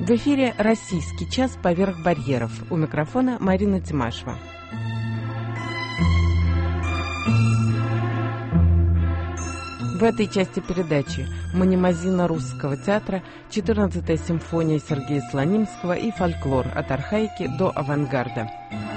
В эфире «Российский час. Поверх барьеров». У микрофона Марина Тимашева. В этой части передачи «Мнемозина русского театра», 14-я симфония Сергея Слонимского и фольклор от архаики до авангарда.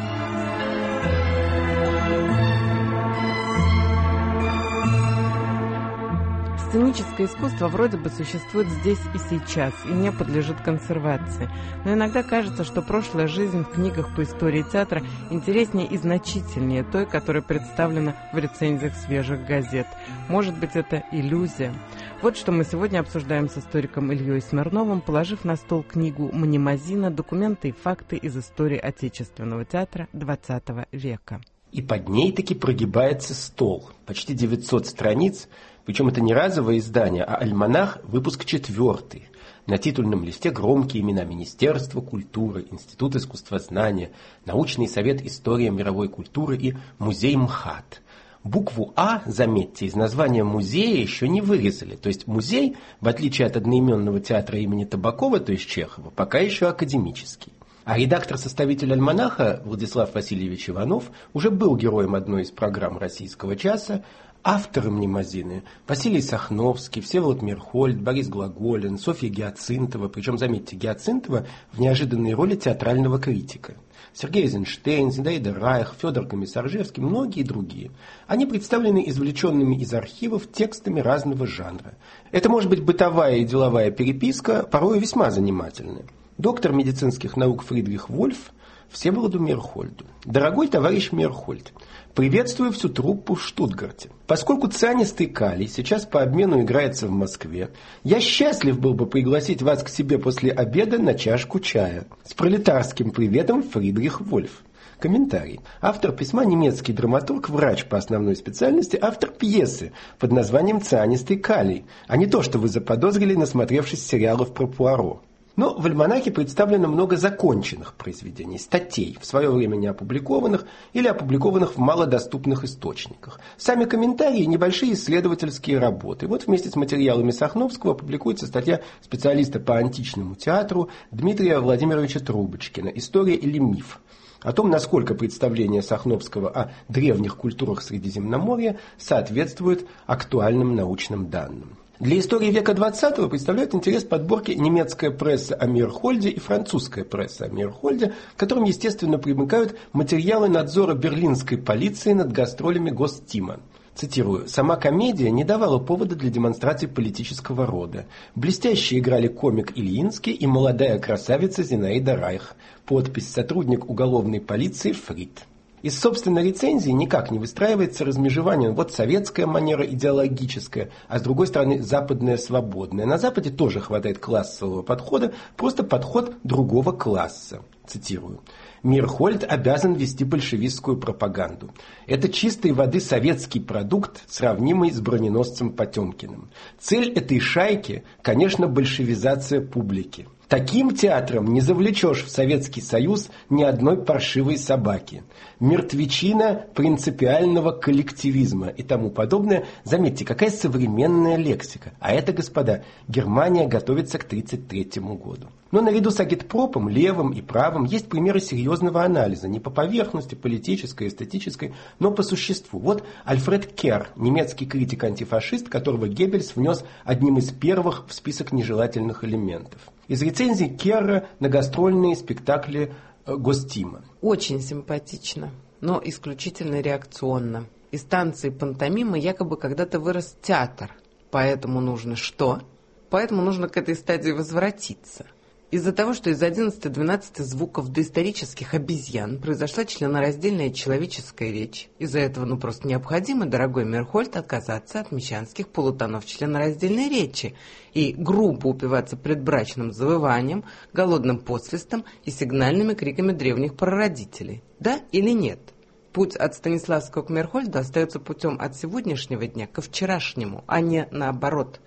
Сценическое искусство вроде бы существует здесь и сейчас и не подлежит консервации. Но иногда кажется, что прошлая жизнь в книгах по истории театра интереснее и значительнее той, которая представлена в рецензиях свежих газет. Может быть, это иллюзия? Вот что мы сегодня обсуждаем с историком Ильей Смирновым, положив на стол книгу «Мнемозина. Документы и факты из истории отечественного театра XX века». И под ней таки прогибается стол. Почти 900 страниц, причем это не разовое издание, а альманах, выпуск 4. На титульном листе громкие имена Министерства культуры, Институт искусствознания, Научный совет истории мировой культуры и Музей МХАТ. Букву «А», заметьте, из названия музея еще не вырезали. То есть музей, в отличие от одноименного театра имени Табакова, то есть Чехова, пока еще академический. А редактор-составитель альманаха Владислав Васильевич Иванов уже был героем одной из программ «Российского часа». Авторы «Мнемозины» Василий Сахновский, Всеволод Мирхольд, Борис Глаголин, Софья Гиацинтова, причем, заметьте, Гиацинтова в неожиданной роли театрального критика, Сергей Эйзенштейн, Зинаида Райх, Федор Комиссаржевский, многие другие. Они представлены извлеченными из архивов текстами разного жанра. Это может быть бытовая и деловая переписка, порой весьма занимательная. Доктор медицинских наук Фридрих Вольф Всеволоду Мирхольду. Дорогой товарищ Мирхольд, приветствую всю труппу в Штутгарте. Поскольку цианистый калий сейчас по обмену играется в Москве, я счастлив был бы пригласить вас к себе после обеда на чашку чая. С пролетарским приветом, Фридрих Вольф. Комментарий. Автор письма немецкий драматург, врач по основной специальности, автор пьесы под названием «Цианистый калий», а не то, что вы заподозрили, насмотревшись сериалов про Пуаро. Но в альманахе представлено много законченных произведений, статей, в свое время не опубликованных или опубликованных в малодоступных источниках. Сами комментарии – небольшие исследовательские работы. Вот вместе с материалами Сахновского публикуется статья специалиста по античному театру Дмитрия Владимировича Трубочкина «История или миф?» о том, насколько представление Сахновского о древних культурах Средиземноморья соответствует актуальным научным данным. Для истории века XX представляют интерес подборки немецкая пресса о Мирхольде и французская пресса о Мирхольде, к которым, естественно, примыкают материалы надзора берлинской полиции над гастролями Гостима. Цитирую. «Сама комедия не давала повода для демонстраций политического рода. Блестяще играли комик Ильинский и молодая красавица Зинаида Райх. Подпись «Сотрудник уголовной полиции Фрид». Из собственной рецензии никак не выстраивается размежевание. Вот советская манера идеологическая, а с другой стороны западная свободная. На Западе тоже хватает классового подхода, просто подход другого класса. Цитирую. «Мирхольд обязан вести большевистскую пропаганду. Это чистой воды советский продукт, сравнимый с броненосцем Потемкиным. Цель этой шайки, конечно, большевизация публики. Таким театром не завлечешь в Советский Союз ни одной паршивой собаки. Мертвечина принципиального коллективизма» и тому подобное. Заметьте, какая современная лексика. А это, господа, Германия готовится к 1933 году. Но наряду с агитпропом, левым и правым, есть примеры серьезного анализа. Не по поверхности, политической, эстетической, но по существу. Вот Альфред Керр, немецкий критик-антифашист, которого Геббельс внес одним из первых в список нежелательных элементов. Из рецензий Керра на гастрольные спектакли Гостима. Очень симпатично, но исключительно реакционно. Из станции пантомимы якобы когда-то вырос театр. Поэтому нужно что? Поэтому нужно к этой стадии возвратиться. Из-за того, что из 11-12 звуков доисторических обезьян произошла членораздельная человеческая речь. Из-за этого просто необходимо, дорогой Мирхольд, отказаться от мещанских полутонов членораздельной речи и грубо упиваться предбрачным завыванием, голодным посвистом и сигнальными криками древних прародителей. Да или нет? Путь от Станиславского к Мирхольду остается путем от сегодняшнего дня ко вчерашнему, а не наоборот.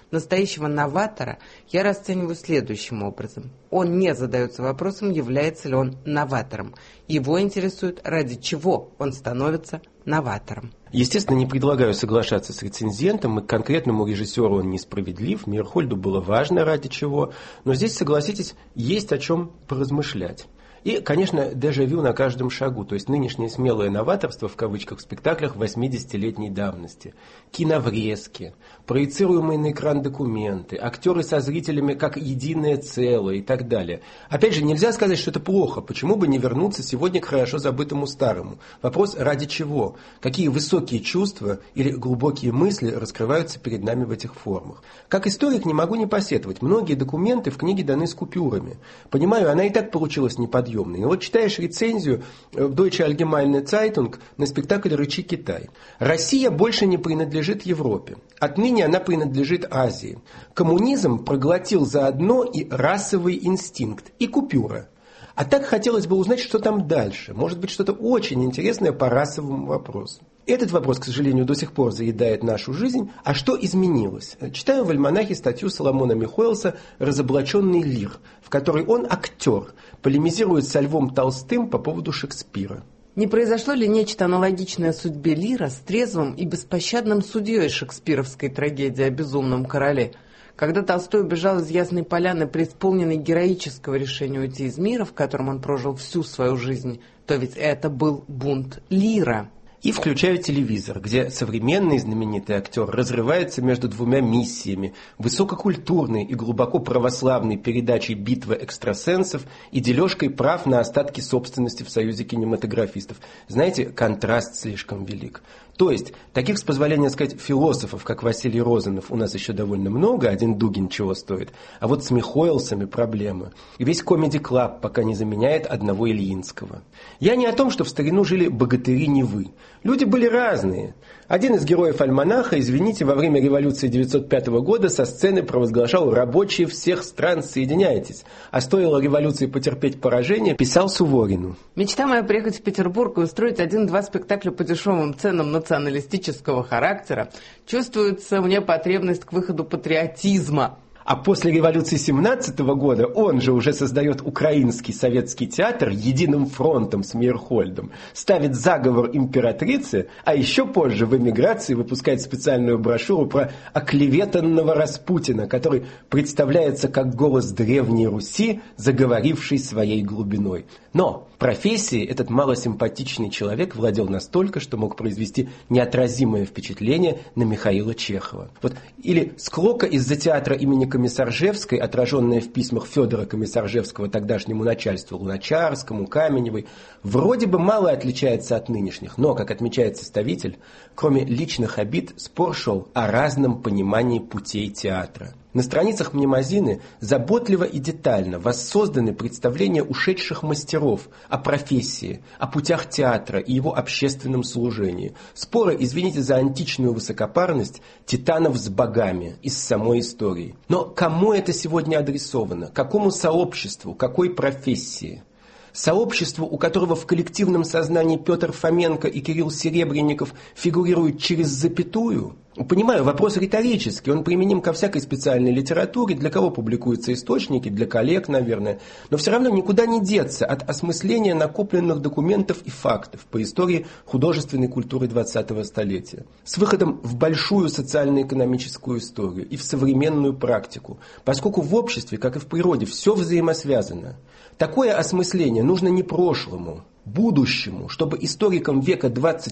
Настоящего новатора я расцениваю следующим образом. Он не задается вопросом, является ли он новатором. Его интересует, ради чего он становится новатором. Естественно, не предлагаю соглашаться с рецензентом, и к конкретному режиссеру он несправедлив, Мейерхольду было важно ради чего, но здесь, согласитесь, есть о чем поразмышлять. И, конечно, дежавю на каждом шагу, то есть нынешнее смелое новаторство в кавычках в спектаклях 80-летней давности. Киноврезки, проецируемые на экран документы, актеры со зрителями как единое целое и так далее. Опять же, нельзя сказать, что это плохо. Почему бы не вернуться сегодня к хорошо забытому старому? Вопрос ради чего? Какие высокие чувства или глубокие мысли раскрываются перед нами в этих формах? Как историк не могу не посетовать. Многие документы в книге даны с купюрами. Понимаю, она и так получилась неподъемной. И вот читаешь рецензию в Deutsche Allgemeine Zeitung на спектакль «Рычи Китай». Россия больше не принадлежит Европе. Отныне она принадлежит Азии. Коммунизм проглотил заодно и расовый инстинкт, и купюра. А так хотелось бы узнать, что там дальше. Может быть, что-то очень интересное по расовому вопросу. Этот вопрос, к сожалению, до сих пор заедает нашу жизнь. А что изменилось? Читаю в альманахе статью Соломона Михоэлса «Разоблаченный лир», в которой он, актер, полемизирует со Львом Толстым по поводу Шекспира. Не произошло ли нечто аналогичное судьбе Лира с трезвым и беспощадным судьей шекспировской трагедии о безумном короле? Когда Толстой убежал из Ясной Поляны, преисполненный героического решения уйти из мира, в котором он прожил всю свою жизнь, то ведь это был бунт Лира. И включаю телевизор, где современный знаменитый актер разрывается между двумя миссиями: высококультурной и глубоко православной передачей «Битва экстрасенсов» и дележкой прав на остатки собственности в Союзе кинематографистов. Знаете, контраст слишком велик. То есть, таких, с позволения сказать, философов, как Василий Розанов, у нас еще довольно много, один Дугин чего стоит. А вот с Михоэлсами проблема. И весь Comedy Club пока не заменяет одного Ильинского. Я не о том, что в старину жили богатыри Невы. Люди были разные. Один из героев альманаха, извините, во время революции 1905 года со сцены провозглашал: «Рабочие всех стран, соединяйтесь». А стоило революции потерпеть поражение, писал Суворину: «Мечта моя приехать в Петербург и устроить 1-2 спектакля по дешевым ценам националистического характера. Чувствуется мне потребность к выходу патриотизма». А после революции 1917 года он же уже создает Украинский советский театр единым фронтом с Мейерхольдом, ставит «Заговор императрицы», а еще позже в эмиграции выпускает специальную брошюру про оклеветанного Распутина, который представляется как голос древней Руси, заговоривший своей глубиной. Но профессией этот малосимпатичный человек владел настолько, что мог произвести неотразимое впечатление на Михаила Чехова. Вот, или склока из-за театра имени Комиссаржевской, отраженная в письмах Федора Комиссаржевского тогдашнему начальству Луначарскому, Каменевой, вроде бы мало отличается от нынешних, но, как отмечает составитель, кроме личных обид, спор шел о разном понимании путей театра. На страницах Мнемозины заботливо и детально воссозданы представления ушедших мастеров о профессии, о путях театра и его общественном служении. Споры, извините за античную высокопарность, титанов с богами из самой истории. Но кому это сегодня адресовано? Какому сообществу? Какой профессии? Сообществу, у которого в коллективном сознании Петр Фоменко и Кирилл Серебренников фигурируют через запятую? Понимаю, вопрос риторический, он применим ко всякой специальной литературе, для кого публикуются источники, для коллег, наверное, но все равно никуда не деться от осмысления накопленных документов и фактов по истории художественной культуры 20-го столетия. С выходом в большую социально-экономическую историю и в современную практику, поскольку в обществе, как и в природе, все взаимосвязано. Такое осмысление нужно не прошлому, будущему, чтобы историкам века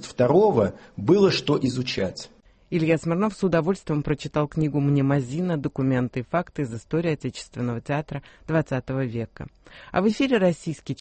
22-го было что изучать. Илья Смирнов с удовольствием прочитал книгу Мнемозина «Документы и факты из истории отечественного театра XX века». А в эфире российский